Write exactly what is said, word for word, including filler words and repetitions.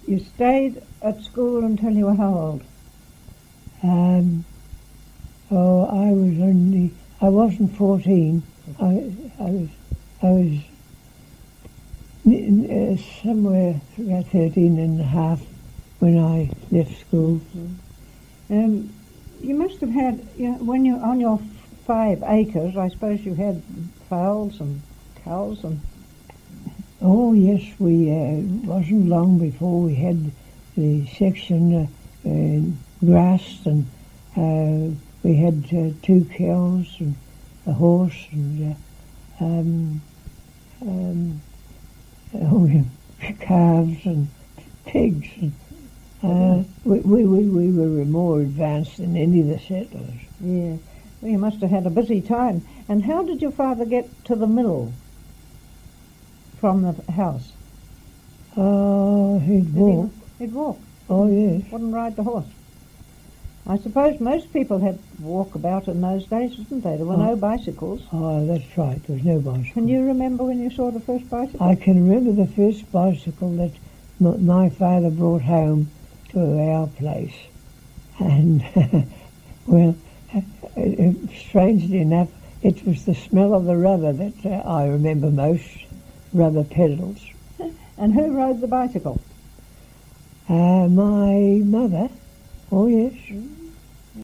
You stayed at school until you were how old? Um, oh, I was only, I wasn't fourteen. I, I was, I was uh, somewhere about thirteen and a half when I left school. Um, you must have had, you know, when you're on your five acres, I suppose you had fowls and cows and... Oh yes, we uh, wasn't long before we had the section uh, uh, grassed, and uh, we had uh, two cows and a horse and uh, um, um, oh, calves and pigs. And, uh, we, we, we were more advanced than any of the settlers. Yeah, well, you must have had a busy time. And how did your father get to the mill from the house? Oh, uh, he'd walk. He, he'd walk? Oh, yes. Wouldn't ride the horse? I suppose most people had walkabout in those days, didn't they? There were oh. no bicycles. Oh, that's right. There was no bicycle. Can you remember when you saw the first bicycle? I can remember the first bicycle that m- my father brought home to our place. And, well, strangely enough, it was the smell of the rubber that uh, I remember most, rubber pedals. And who rode the bicycle? Uh, my mother. Oh, yes. Mm.